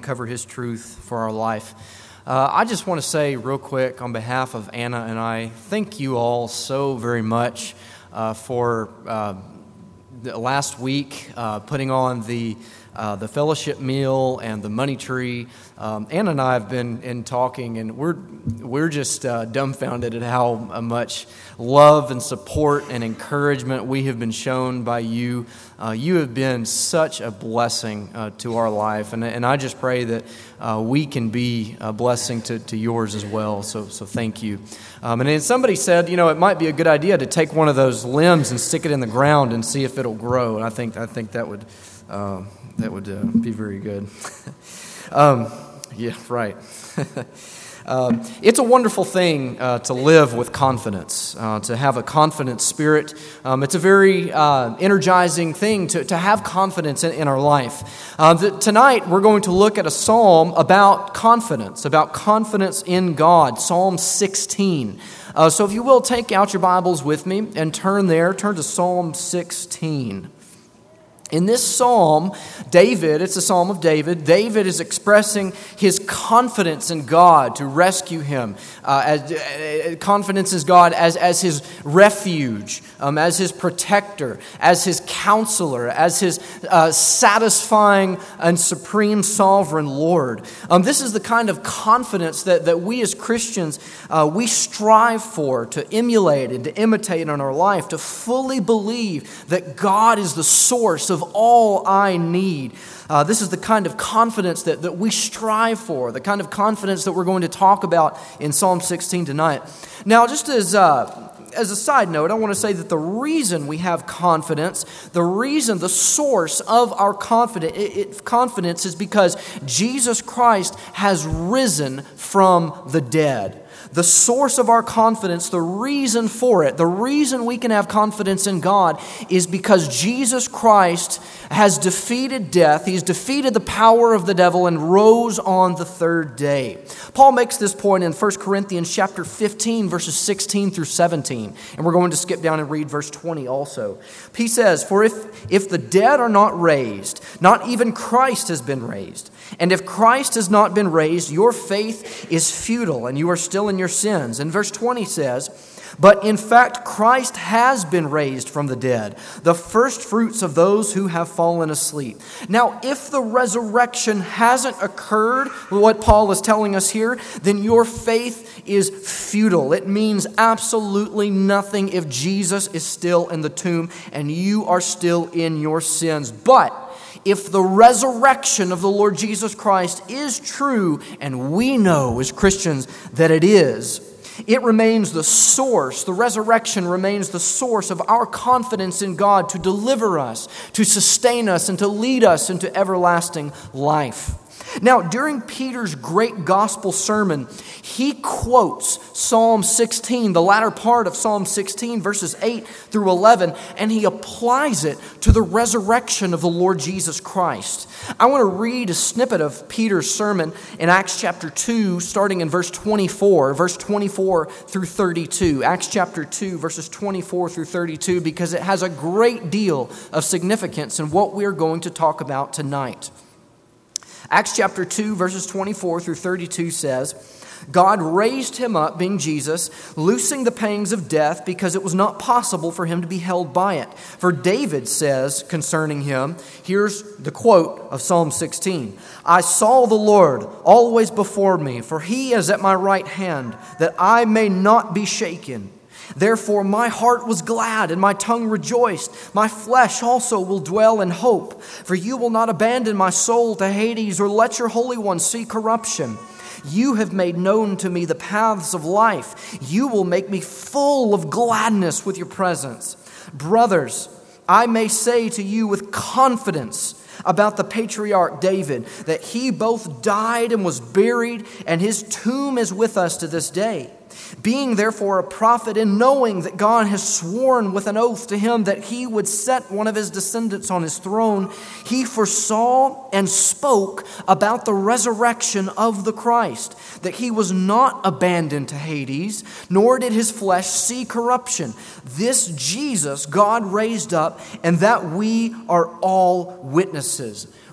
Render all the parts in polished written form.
uncover His truth for our life. I just want to say real quick on behalf of Anna and I, thank you all so very much for the last week putting on the fellowship meal and the money tree. Anna and I have been in talking, and we're just dumbfounded at how much love and support and encouragement we have been shown by you. You have been such a blessing to our life, and I just pray that we can be a blessing to yours as well. So thank you. And then somebody said, it might be a good idea to take one of those limbs and stick it in the ground and see if it'll grow. And I think that would be very good. Yeah, right. It's a wonderful thing to live with confidence, to have a confident spirit. It's a very energizing thing to have confidence in our life. Tonight, we're going to look at a psalm about confidence in God, Psalm 16. So if you will, take out your Bibles with me and turn to Psalm 16. In this psalm, it's a psalm of David. David is expressing his confidence in God to rescue him, confidence in God as his refuge, as his protector, as his counselor, as his satisfying and supreme sovereign Lord. This is the kind of confidence that we as Christians, we strive for, to emulate and to imitate in our life, to fully believe that God is the source of all I need. This is the kind of confidence that we strive for, the kind of confidence that we're going to talk about in Psalm 16 tonight. Now, just as a side note, I want to say that the reason we have confidence, the source of our confidence is because Jesus Christ has risen from the dead. The source of our confidence, the reason for it, the reason we can have confidence in God is because Jesus Christ has defeated death. He's defeated the power of the devil and rose on the third day. Paul makes this point in 1 Corinthians chapter 15, verses 16 through 17. And we're going to skip down and read verse 20 also. He says, "For if the dead are not raised, not even Christ has been raised. And if Christ has not been raised, your faith is futile, and you are still in your sins." And verse 20 says, "But in fact, Christ has been raised from the dead, the first fruits of those who have fallen asleep." Now, if the resurrection hasn't occurred, what Paul is telling us here, then your faith is futile. It means absolutely nothing if Jesus is still in the tomb and you are still in your sins. But if the resurrection of the Lord Jesus Christ is true, and we know as Christians that it is, it remains the source, the resurrection remains the source of our confidence in God to deliver us, to sustain us, and to lead us into everlasting life. Now, during Peter's great gospel sermon, he quotes Psalm 16, the latter part of Psalm 16, verses 8 through 11, and he applies it to the resurrection of the Lord Jesus Christ. I want to read a snippet of Peter's sermon in Acts chapter 2, starting in verse 24 through 32. Acts chapter 2, verses 24 through 32, because it has a great deal of significance in what we're going to talk about tonight. Acts chapter 2, verses 24 through 32 says, "God raised him up," being Jesus, "loosing the pangs of death, because it was not possible for him to be held by it. For David says concerning him," here's the quote of Psalm 16, "I saw the Lord always before me, for he is at my right hand, that I may not be shaken. Therefore my heart was glad and my tongue rejoiced. My flesh also will dwell in hope. For you will not abandon my soul to Hades, or let your Holy One see corruption. You have made known to me the paths of life. You will make me full of gladness with your presence. Brothers, I may say to you with confidence about the patriarch David, that he both died and was buried, and his tomb is with us to this day. Being therefore a prophet, and knowing that God has sworn with an oath to him that he would set one of his descendants on his throne, he foresaw and spoke about the resurrection of the Christ, that he was not abandoned to Hades, nor did his flesh see corruption. This Jesus God raised up, and that we are all witnesses."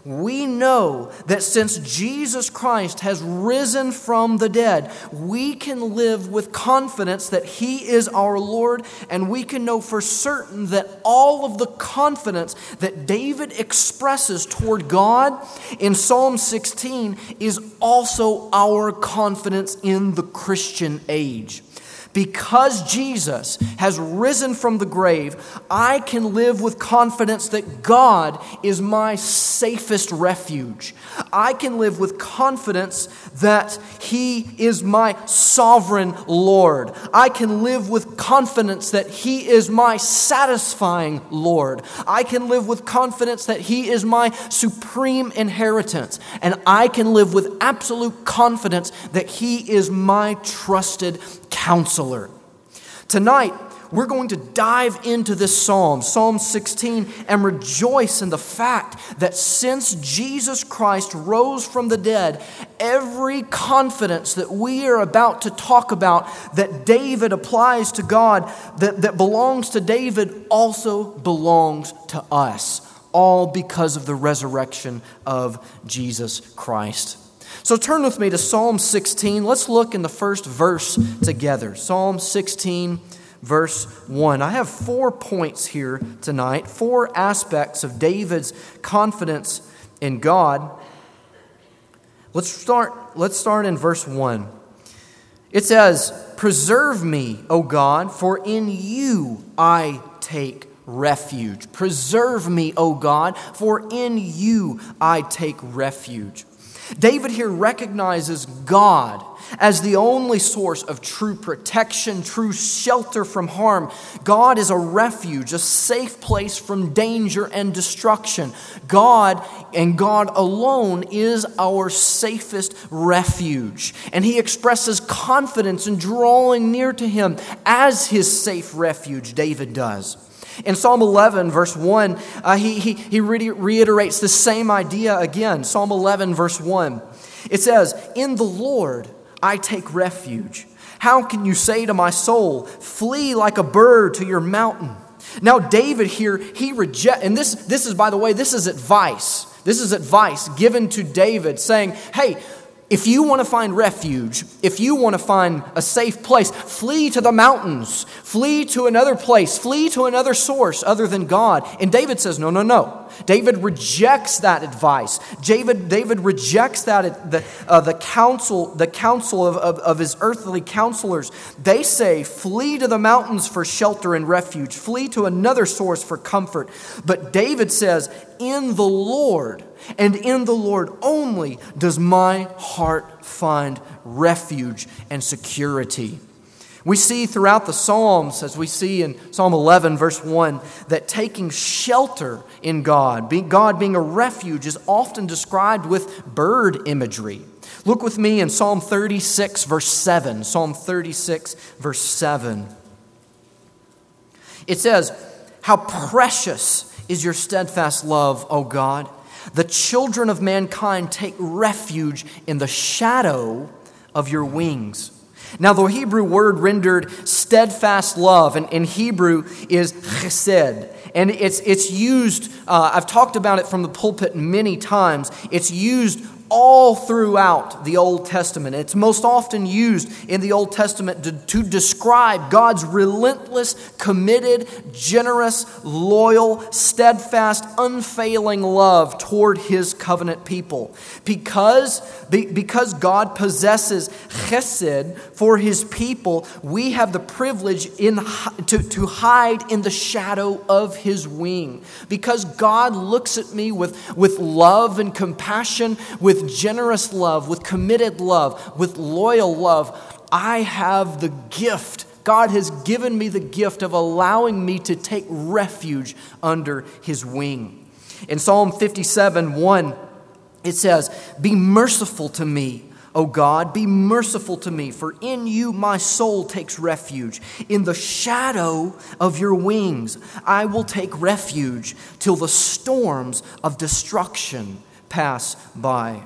we know that since Jesus Christ has risen from the dead, we can live with confidence that He is our Lord, and we can know for certain that all of the confidence that David expresses toward God in Psalm 16 is also our confidence in the Christian age. Because Jesus has risen from the grave, I can live with confidence that God is my safest refuge. I can live with confidence that He is my sovereign Lord. I can live with confidence that He is my satisfying Lord. I can live with confidence that He is my supreme inheritance. And I can live with absolute confidence that He is my trusted counselor. Tonight, we're going to dive into this psalm, Psalm 16, and rejoice in the fact that since Jesus Christ rose from the dead, every confidence that we are about to talk about that David applies to God, that belongs to David, also belongs to us, all because of the resurrection of Jesus Christ. So turn with me to Psalm 16. Let's look in the first verse together. Psalm 16, verse 1. I have 4 points here tonight, 4 aspects of David's confidence in God. Let's start in verse 1. It says, "Preserve me, O God, for in you I take refuge. Preserve me, O God, for in you I take refuge." David here recognizes God as the only source of true protection, true shelter from harm. God is a refuge, a safe place from danger and destruction. God and God alone is our safest refuge. And he expresses confidence in drawing near to Him as his safe refuge, David does. In Psalm 11, verse 1, he reiterates the same idea again. Psalm 11, verse 1. It says, "In the Lord I take refuge. How can you say to my soul, flee like a bird to your mountain?" Now David here, he rejects, and this is, by the way, this is advice. This is advice given to David saying, hey, if you want to find refuge, if you want to find a safe place, flee to the mountains, flee to another place, flee to another source other than God. And David says, no. David rejects that advice. David rejects the counsel of his earthly counselors. They say, flee to the mountains for shelter and refuge, flee to another source for comfort. But David says, in the Lord, and in the Lord only does my heart find refuge and security. We see throughout the Psalms, as we see in Psalm 11, verse 1, that taking shelter in God being a refuge, is often described with bird imagery. Look with me in Psalm 36, verse 7. Psalm 36, verse 7. It says, "How precious is your steadfast love, O God! The children of mankind take refuge in the shadow of your wings." Now, the Hebrew word rendered steadfast love in Hebrew is chesed. And it's used, I've talked about it from the pulpit many times. It's used all throughout the Old Testament. It's most often used in the Old Testament to describe God's relentless, committed, generous, loyal, steadfast, unfailing love toward His covenant people. Because God possesses chesed for His people, we have the privilege to hide in the shadow of His wing. Because God looks at me with love and compassion, with generous love, with committed love, with loyal love, I have the gift. God has given me the gift of allowing me to take refuge under His wing. In Psalm 57, 1, it says, "Be merciful to me, O God, be merciful to me, for in you my soul takes refuge. In the shadow of your wings I will take refuge till the storms of destruction pass by."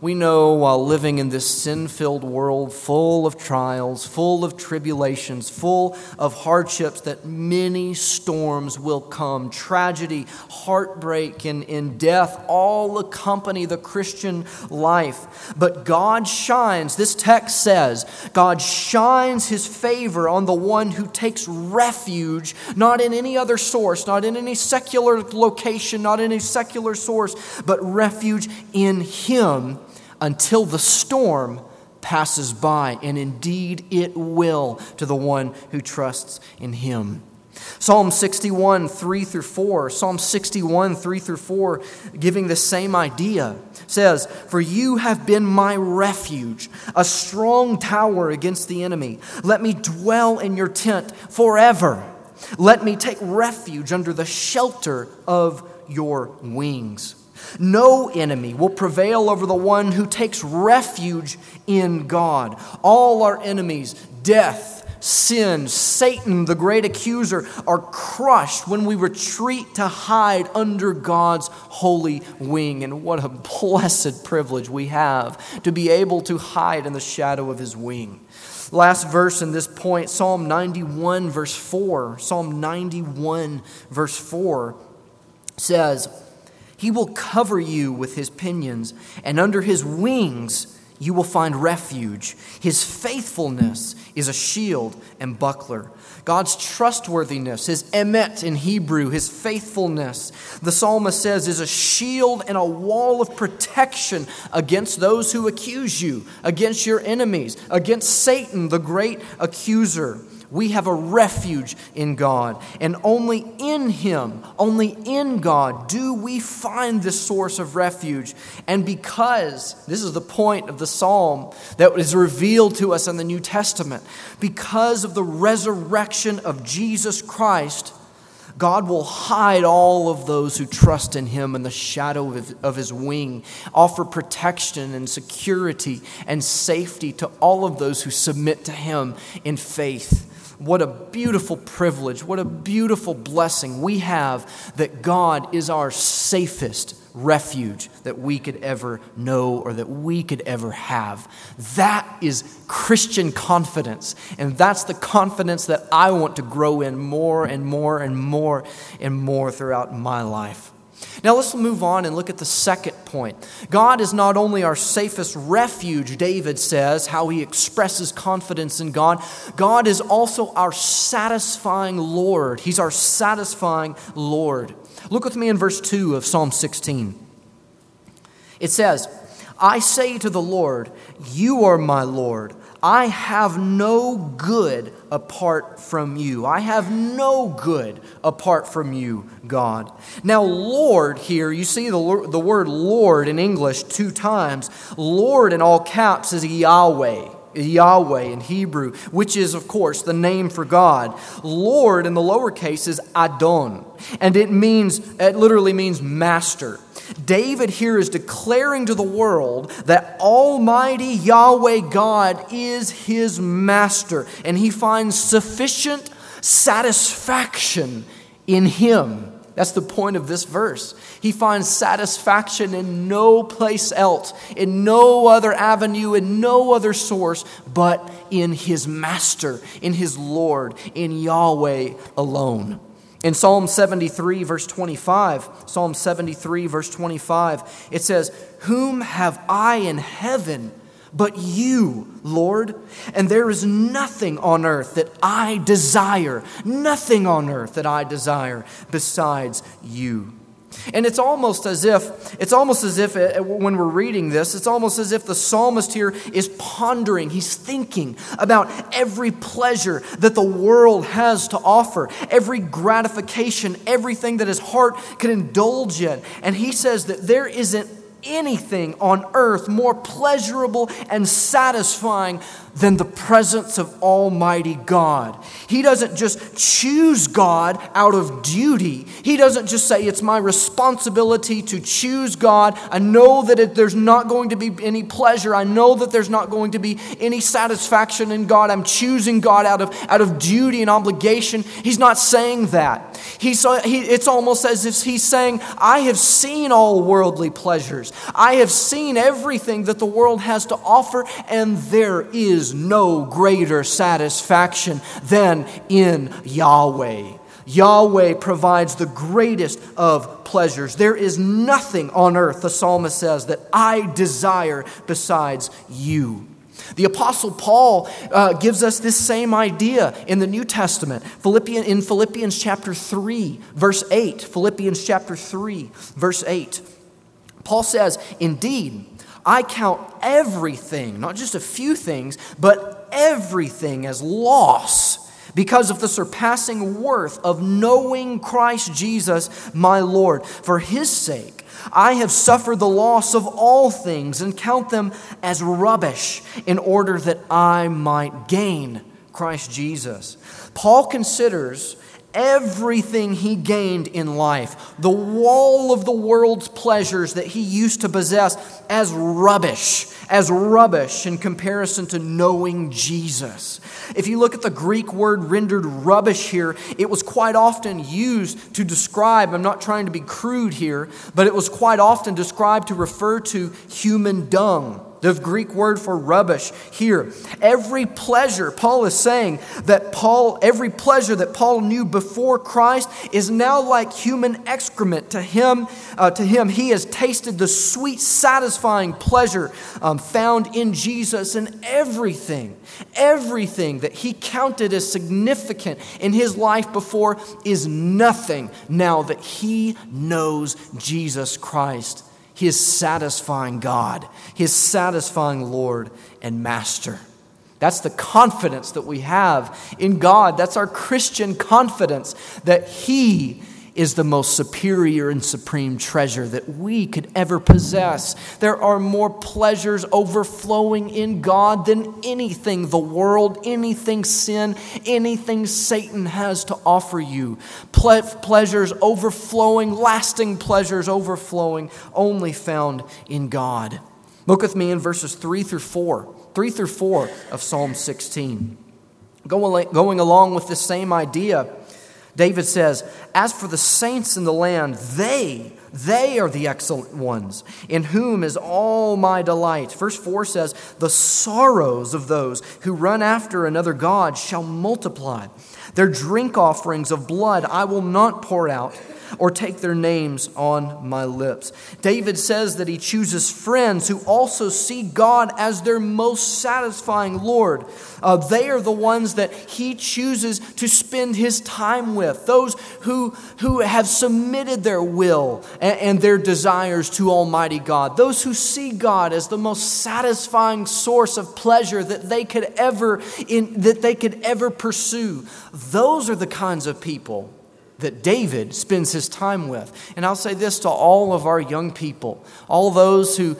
We know while living in this sin-filled world full of trials, full of tribulations, full of hardships, that many storms will come. Tragedy, heartbreak, and death all accompany the Christian life. But God shines, this text says, God shines His favor on the one who takes refuge, not in any other source, not in any secular location, not in any secular source, but refuge in Him until the storm passes by, and indeed it will to the one who trusts in Him. Psalm 61, 3 through 4, Psalm 61, 3 through 4, giving the same idea, says, "For you have been my refuge, a strong tower against the enemy. Let me dwell in your tent forever. Let me take refuge under the shelter of your wings. No enemy will prevail over the one who takes refuge in God. All our enemies, death, sin, Satan, the great accuser, are crushed when we retreat to hide under God's holy wing." And what a blessed privilege we have to be able to hide in the shadow of His wing. Last verse in this point, Psalm 91, verse 4. Psalm 91, verse 4 says, "He will cover you with His pinions, and under His wings you will find refuge. His faithfulness is a shield and buckler." God's trustworthiness, His emet in Hebrew, His faithfulness, the psalmist says, is a shield and a wall of protection against those who accuse you, against your enemies, against Satan, the great accuser. We have a refuge in God, and only in Him, only in God do we find this source of refuge. And because, this is the point of the psalm that is revealed to us in the New Testament, because of the resurrection of Jesus Christ, God will hide all of those who trust in Him in the shadow of His wing, offer protection and security and safety to all of those who submit to Him in faith. What a beautiful privilege, what a beautiful blessing we have that God is our safest refuge that we could ever know or that we could ever have. That is Christian confidence, and that's the confidence that I want to grow in more and more and more and more throughout my life. Now let's move on and look at the second point. God is not only our safest refuge, David says, how he expresses confidence in God. God is also our satisfying Lord. He's our satisfying Lord. Look with me in verse 2 of Psalm 16. It says, "I say to the Lord, you are my Lord. I have no good apart from you." I have no good apart from you, God. Now, Lord here, you see the word Lord in English 2 times. Lord in all caps is Yahweh. Yahweh in Hebrew, which is, of course, the name for God. Lord in the lowercase is Adon, and it literally means master. David here is declaring to the world that Almighty Yahweh God is his master, and he finds sufficient satisfaction in Him. That's the point of this verse. He finds satisfaction in no place else, in no other avenue, in no other source, but in his master, in his Lord, in Yahweh alone. In Psalm 73, verse 25, it says, "Whom have I in heaven but you, Lord? And there is nothing on earth that I desire besides you." And it's almost as if when we're reading this, it's almost as if the psalmist here is pondering, he's thinking about every pleasure that the world has to offer, every gratification, everything that his heart can indulge in. And he says that there isn't anything on earth more pleasurable and satisfying than the presence of Almighty God. He doesn't just choose God out of duty. He doesn't just say, it's my responsibility to choose God. I know that there's not going to be any pleasure. I know that there's not going to be any satisfaction in God. I'm choosing God out of duty and obligation. He's not saying that. It's almost as if he's saying, I have seen all worldly pleasures. I have seen everything that the world has to offer, and there is no greater satisfaction than in Yahweh. Yahweh provides the greatest of pleasures. There is nothing on earth, the psalmist says, that I desire besides you. The Apostle Paul gives us this same idea in the New Testament. In Philippians chapter 3, verse 8. Philippians chapter 3, verse 8. Paul says, "Indeed, I count everything," not just a few things, but everything as loss, because of the surpassing worth of knowing Christ Jesus my Lord. For his sake, I have suffered the loss of all things and count them as rubbish in order that I might gain Christ Jesus. Paul considers everything he gained in life, the wall of the world's pleasures that he used to possess, as rubbish in comparison to knowing Jesus. If you look at the Greek word rendered rubbish here, it was quite often used to describe, I'm not trying to be crude here, but it was quite often described to refer to human dung. The Greek word for rubbish here. Every pleasure, Paul is saying that every pleasure that Paul knew before Christ is now like human excrement to him. He has tasted the sweet, satisfying pleasure found in Jesus, and everything that he counted as significant in his life before is nothing now that he knows Jesus Christ, his satisfying God, his satisfying Lord and Master. That's the confidence that we have in God. That's our Christian confidence that he is the most superior and supreme treasure that we could ever possess. There are more pleasures overflowing in God than anything the world, anything sin, anything Satan has to offer you. Pleasures overflowing, lasting pleasures overflowing, only found in God. Look with me in verses 3 through 4 of Psalm 16. Going along with this same idea, David says, "As for the saints in the land, they are the excellent ones, in whom is all my delight." Verse 4 says, "The sorrows of those who run after another god shall multiply. Their drink offerings of blood I will not pour out, or take their names on my lips." David says that he chooses friends who also see God as their most satisfying Lord. They are the ones that he chooses to spend his time with, those who have submitted their will and their desires to Almighty God, those who see God as the most satisfying source of pleasure that they could ever pursue. Those are the kinds of people that David spends his time with. And I'll say this to all of our young people, all those who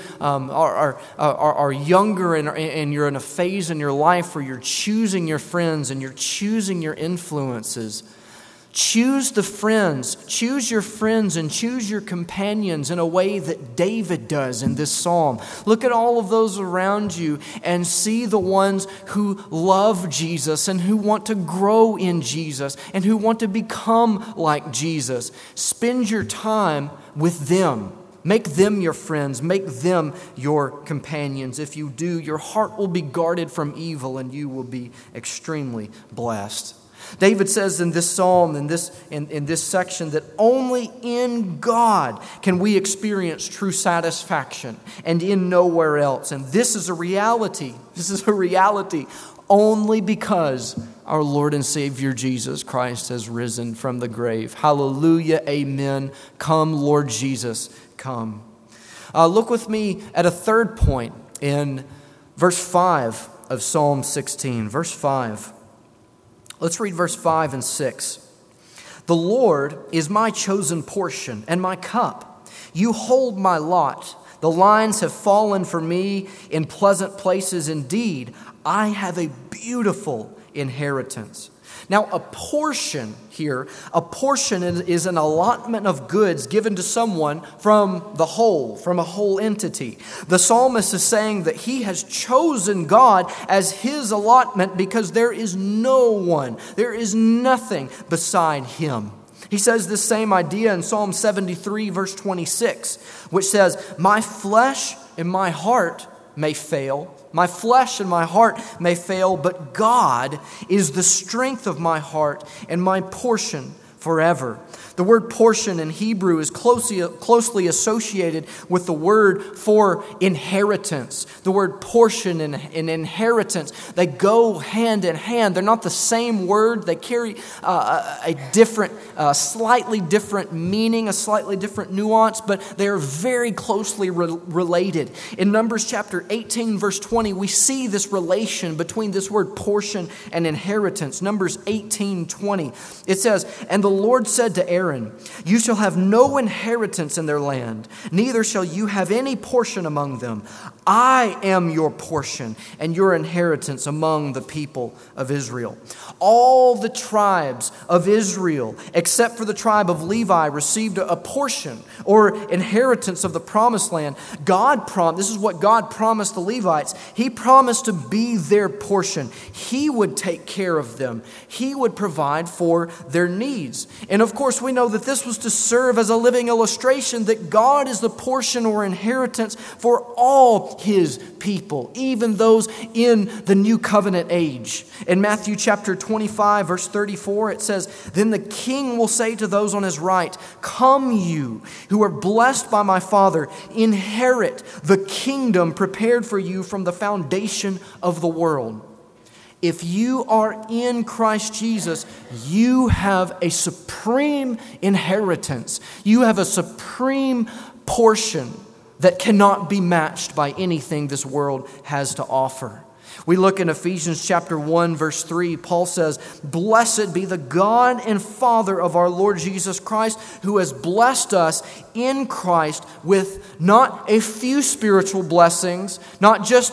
are younger and you're in a phase in your life where you're choosing your friends and you're choosing your influences. Choose your friends and choose your companions in a way that David does in this psalm. Look at all of those around you and see the ones who love Jesus and who want to grow in Jesus and who want to become like Jesus. Spend your time with them. Make them your friends. Make them your companions. If you do, your heart will be guarded from evil and you will be extremely blessed. David says in this psalm, in this section, that only in God can we experience true satisfaction, and in nowhere else. And this is a reality. This is a reality only because our Lord and Savior Jesus Christ has risen from the grave. Hallelujah, amen. Come, Lord Jesus, come. Look with me at a third point in verse 5 of Psalm 16. Verse 5. Let's read verse 5 and 6. "The Lord is my chosen portion and my cup. You hold my lot. The lines have fallen for me in pleasant places. Indeed, I have a beautiful inheritance." Now, a portion is an allotment of goods given to someone from a whole entity. The psalmist is saying that he has chosen God as his allotment because there is no one, there is nothing beside him. He says this same idea in Psalm 73, verse 26, which says, "My flesh and my heart may fail. My flesh and my heart may fail, but God is the strength of my heart and my portion forever." The word portion in Hebrew is closely associated with the word for inheritance. The word portion and inheritance, they go hand in hand. They're not the same word. They carry a different, slightly different meaning, a slightly different nuance, but they are very closely related. In Numbers chapter 18, verse 20, we see this relation between this word portion and inheritance. Numbers 18:20, it says, "And the Lord said to Aaron, you shall have no inheritance in their land, neither shall you have any portion among them. I am your portion and your inheritance among the people of Israel." All the tribes of Israel, except for the tribe of Levi, received a portion or inheritance of the promised land. This is what God promised the Levites. He promised to be their portion. He would take care of them. He would provide for their needs. And of course, we know that this was to serve as a living illustration that God is the portion or inheritance for all His people, even those in the new covenant age. In Matthew chapter 25, verse 34, it says, "Then the king will say to those on his right, 'Come you who are blessed by my Father, inherit the kingdom prepared for you from the foundation of the world.'" If you are in Christ Jesus, you have a supreme inheritance. You have a supreme portion that cannot be matched by anything this world has to offer. We look in Ephesians chapter 1, verse 3, Paul says, "Blessed be the God and Father of our Lord Jesus Christ, who has blessed us in Christ with not a few spiritual blessings, not just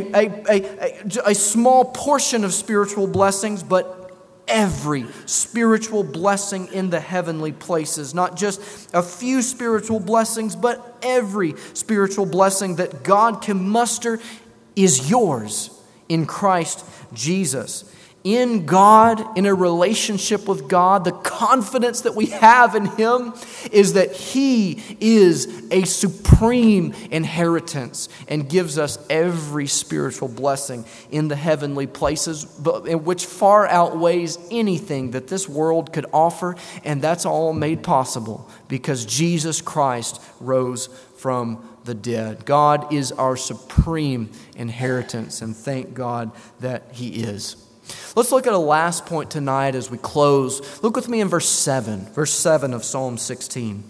a small portion of spiritual blessings, but every spiritual blessing in the heavenly places. Not just a few spiritual blessings, but every spiritual blessing that God can muster is yours in Christ Jesus." In God, in a relationship with God, the confidence that we have in Him is that He is a supreme inheritance and gives us every spiritual blessing in the heavenly places, which far outweighs anything that this world could offer. And that's all made possible because Jesus Christ rose from the dead. God is our supreme inheritance, and thank God that He is. Let's look at a last point tonight as we close. Look with me in verse 7 of Psalm 16.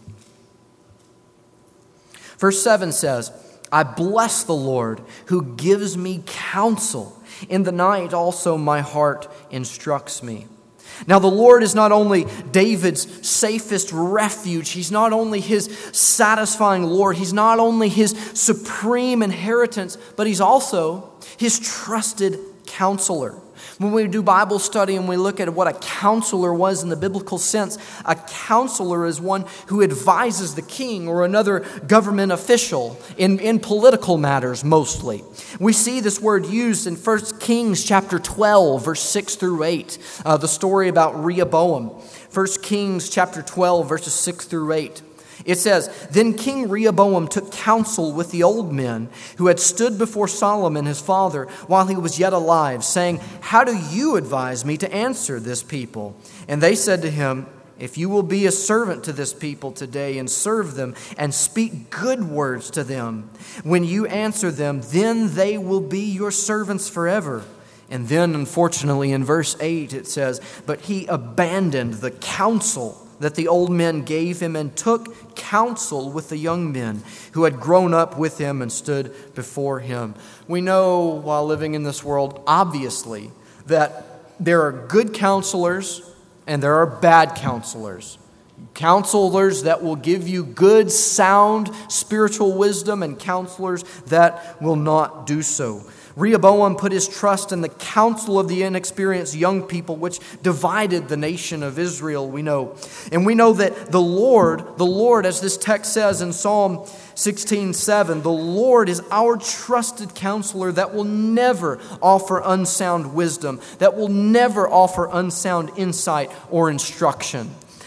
Verse 7 says, "I bless the Lord who gives me counsel. In the night also my heart instructs me." Now the Lord is not only David's safest refuge, He's not only his satisfying Lord, He's not only his supreme inheritance, but He's also his trusted counselor. When we do Bible study and we look at what a counselor was in the biblical sense, a counselor is one who advises the king or another government official in political matters mostly. We see this word used in 1 Kings chapter 12, verse 6 through 8, the story about Rehoboam. 1 Kings chapter 12, verses 6 through 8. It says, "Then King Rehoboam took counsel with the old men who had stood before Solomon his father while he was yet alive, saying, 'How do you advise me to answer this people?' And they said to him, 'If you will be a servant to this people today and serve them and speak good words to them, when you answer them, then they will be your servants forever.' And then, unfortunately, in verse 8 it says, 'But he abandoned the counsel that the old men gave him and took counsel with the young men who had grown up with him and stood before him.'" We know, while living in this world, obviously, that there are good counselors and there are bad counselors. Counselors that will give you good, sound spiritual wisdom, and counselors that will not do so. Rehoboam put his trust in the counsel of the inexperienced young people, which divided the nation of Israel, we know. And we know that the Lord, as this text says in Psalm 16:7, the Lord is our trusted counselor that will never offer unsound wisdom, that will never offer unsound insight or instruction.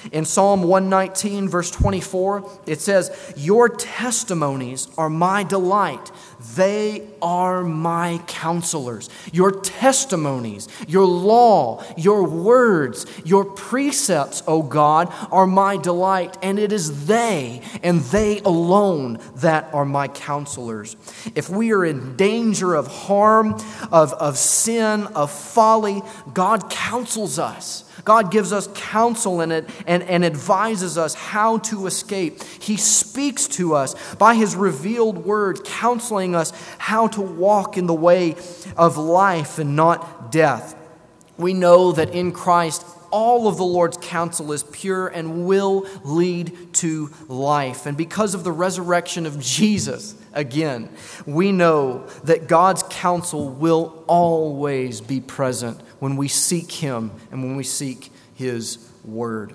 In Psalm 119, verse 24, it says, "Your testimonies are my delight. They are my counselors." Your testimonies, your law, your words, your precepts, O God, are my delight, and it is they and they alone that are my counselors. If we are in danger of harm, of sin, of folly, God counsels us. God gives us counsel in it and advises us how to escape. He speaks to us by His revealed word, counseling us how to walk in the way of life and not death. We know that in Christ, all of the Lord's counsel is pure and will lead to life. And because of the resurrection of Jesus, again, we know that God's counsel will always be present when we seek Him and when we seek His word.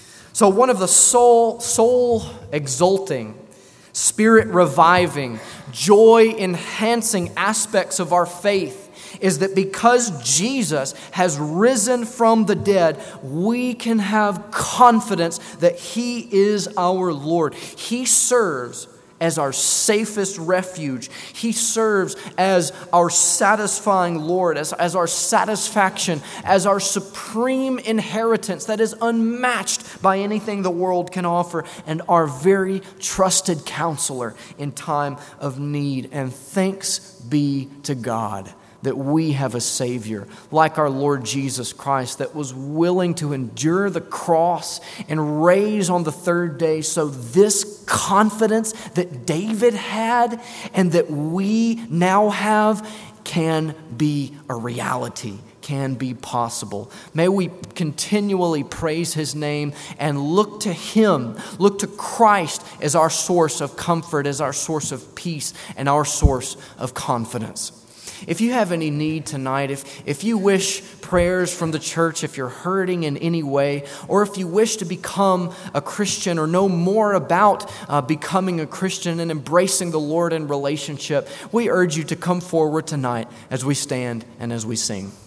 So one of the soul exalting, spirit reviving, joy enhancing aspects of our faith is that because Jesus has risen from the dead, we can have confidence that He is our Lord. He serves as our safest refuge. He serves as our satisfying Lord, as our satisfaction, as our supreme inheritance that is unmatched by anything the world can offer, and our very trusted counselor in time of need. And thanks be to God that we have a Savior like our Lord Jesus Christ that was willing to endure the cross and raise on the third day, so this confidence that David had and that we now have can be a reality, can be possible. May we continually praise His name and look to Him, look to Christ as our source of comfort, as our source of peace, and our source of confidence. If you have any need tonight, if you wish prayers from the church, if you're hurting in any way, or if you wish to become a Christian or know more about becoming a Christian and embracing the Lord in relationship, we urge you to come forward tonight as we stand and as we sing.